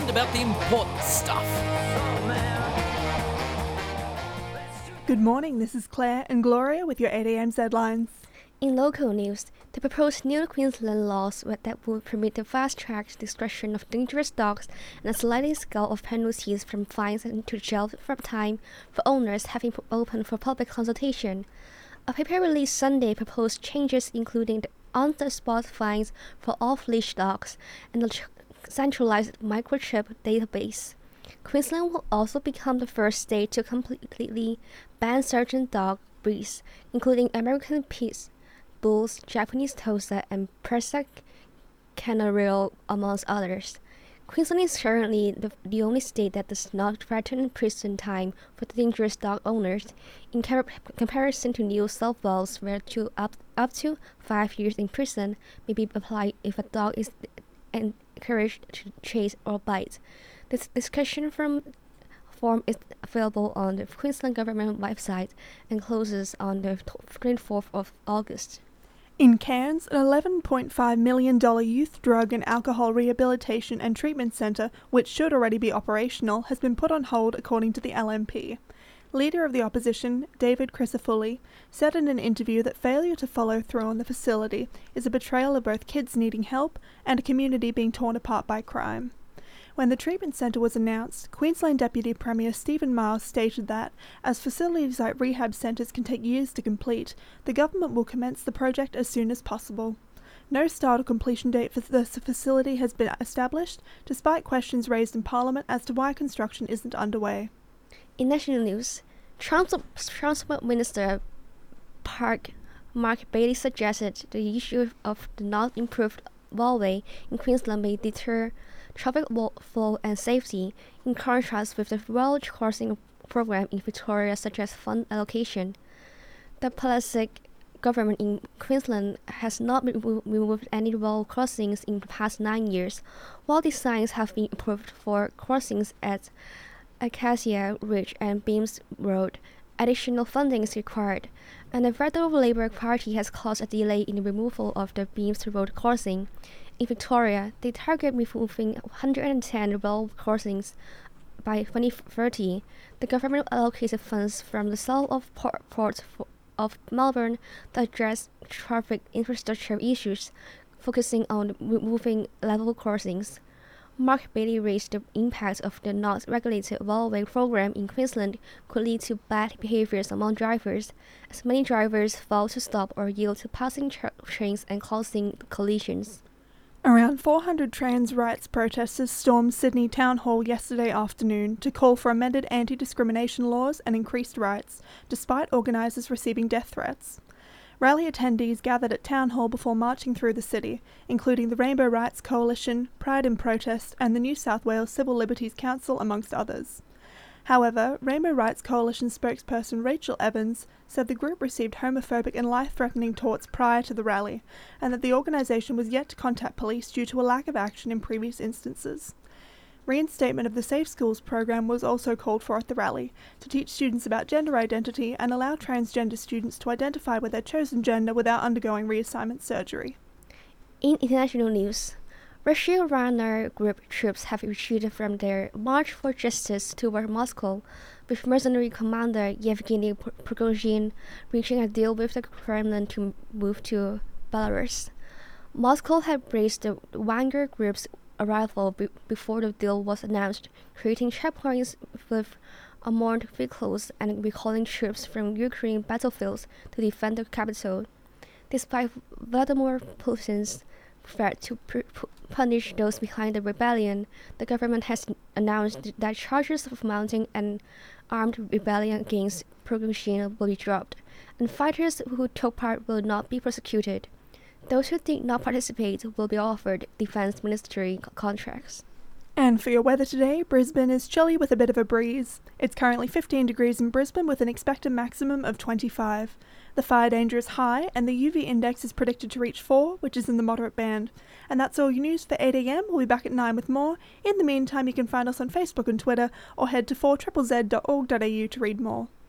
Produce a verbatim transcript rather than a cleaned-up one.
informed about the important stuff. Good morning, this is Claire and Gloria with your eight a m headlines. In local news, the proposed new Queensland laws that would permit the fast-track destruction of dangerous dogs and a sliding scale of penalties from fines to jail from time for owners have been open for public consultation. A paper released Sunday proposed changes including the on-the-spot fines for off-leash dogs and a centralized microchip database. Queensland will also become the first state to completely ban certain dog breeds, including American Pit Bulls, Japanese Tosa, and Persian Canario, amongst others. Queensland is currently the, the only state that does not threaten prison time for dangerous dog owners, in car- comparison to New South Wales, where to up, up to five years in prison may be applied if a dog is encouraged to chase or bite. This discussion from form is available on the Queensland Government website and closes on the twenty-fourth of August. In Cairns, an eleven point five million dollars youth drug and alcohol rehabilitation and treatment centre, which should already be operational, has been put on hold according to the L N P. Leader of the opposition, David Crisafulli, said in an interview that failure to follow through on the facility is a betrayal of both kids needing help and a community being torn apart by crime. When the treatment centre was announced, Queensland Deputy Premier Stephen Miles stated that, as facilities like rehab centres can take years to complete, the government will commence the project as soon as possible. No start or completion date for the facility has been established, despite questions raised in Parliament as to why construction isn't underway. In national news, Trans- Transport Minister Park Mark Bailey suggested the issue of the not improved railway in Queensland may deter traffic flow and safety, in contrast with the rail crossing program in Victoria, such as fund allocation. The Palliser government in Queensland has not remo- removed any rail crossings in the past nine years, while designs have been approved for crossings at Acacia Ridge and Beams Road. Additional funding is required, and the Federal Labor Party has caused a delay in the removal of the Beams Road crossing. In Victoria, they target removing one hundred ten rail crossings by twenty thirty. The government allocated funds from the sale of Port, Port of Melbourne to address traffic infrastructure issues, focusing on removing level crossings. Mark Bailey raised the impact of the not regulated railway program in Queensland could lead to bad behaviours among drivers, as many drivers fail to stop or yield to passing tra- trains and causing collisions. Around four hundred trans rights protesters stormed Sydney Town Hall yesterday afternoon to call for amended anti-discrimination laws and increased rights, despite organisers receiving death threats. Rally attendees gathered at Town Hall before marching through the city, including the Rainbow Rights Coalition, Pride in Protest, and the New South Wales Civil Liberties Council, amongst others. However, Rainbow Rights Coalition spokesperson Rachel Evans said the group received homophobic and life-threatening taunts prior to the rally, and that the organisation was yet to contact police due to a lack of action in previous instances. Reinstatement of the Safe Schools program was also called for at the rally, to teach students about gender identity and allow transgender students to identify with their chosen gender without undergoing reassignment surgery. In international news, Russian Wagner Group troops have retreated from their March for Justice toward Moscow, with mercenary commander Yevgeny Prigozhin reaching a deal with the Kremlin to move to Belarus. Moscow had braced the Wagner Group's arrival be- before the deal was announced, creating checkpoints with armored vehicles and recalling troops from Ukraine battlefields to defend the capital. Despite Vladimir Putin's threat to pr- p- punish those behind the rebellion, the government has announced that charges of mounting an armed rebellion against Prigozhin will be dropped, and fighters who took part will not be prosecuted. Those who did not participate will be offered defense ministry contracts. And for your weather today, Brisbane is chilly with a bit of a breeze. It's currently fifteen degrees in Brisbane with an expected maximum of twenty-five. The fire danger is high and the U V index is predicted to reach four, which is in the moderate band. And that's all your news for eight a m. We'll be back at nine with more. In the meantime, you can find us on Facebook and Twitter or head to four z z dot org dot a u to read more.